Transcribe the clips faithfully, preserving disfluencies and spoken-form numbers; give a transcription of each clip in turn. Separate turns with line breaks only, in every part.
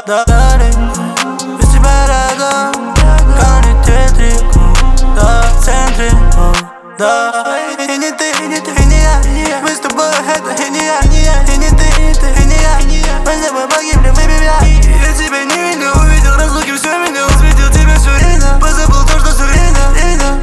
да, далеко. Без тебя рядом, канет ветрик, да, в центре, да. И не ты, и не ты, и не я, мы с тобой это и не я, и не ты, и не ты, и не я, мы с тобой погибли, выпив я. Я тебя не видел, увидел разлуки, все меня усветил, тебе все видно, позабыл то, что все видно, видно.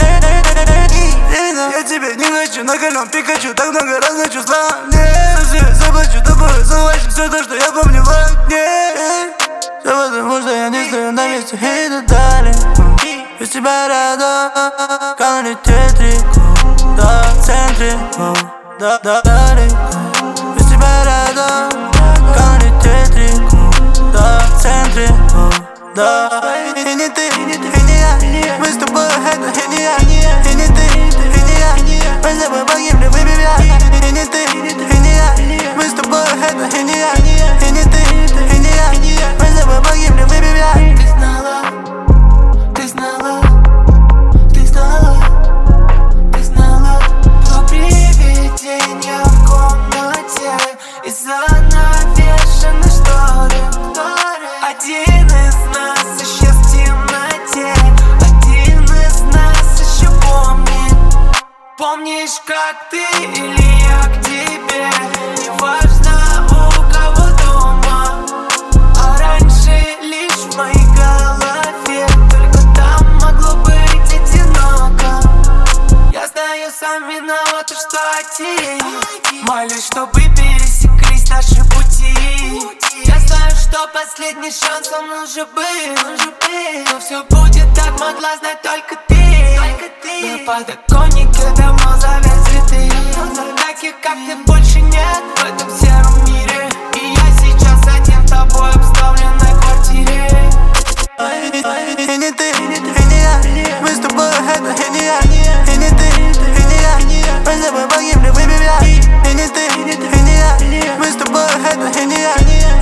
Я тебя не хочу, на кольном Пикачу, так много разных чувств во мне. Все, заплачу тобой, заплачу все то, что я помню в окне. Все потому, что я не стою на месте и иду далеко. Без тебя рядом, канет ветрик, да, в центре, да, да, далеко. Без тебя рядом, канет ветрик, да, в центре, да. И не ты, и не ты, и не я, мы с тобой это и не я, и не ты, и не ты, и не я, мы с тобой погибли, выпив я. И не ты, и не ты, и не я, мы с тобой это и не я, и не ты, и не ты, и не я, мы с тобой погибли, выпив я.
Ты знала, ты знала, ты знала, ты знала про привидения в комнате из-за навешенной шторы. Один из нас исчез в темноте, один из нас еще помнит. Помнишь, как ты или я к тебе, неважно у кого дома, а раньше лишь в моей голове, только там могло быть одиноко. Я знаю, сам виноват, что один, молюсь, чтобы пересеклись наши пути. Я знаю, что последний шанс он уже был, но все будет так, могла знать только ты. На подоконнике давно завяли цветы, таких как ты больше нет в этом сером мире. И я сейчас один с тобой в обставленной квартире.
И не ты, и не ты, и не я, мы с тобой это и не я, и не ты, и не ты, и не я, мы с тобой погибли, выпив я. И не ты, и не ты, и не я, мы с тобой это и не я.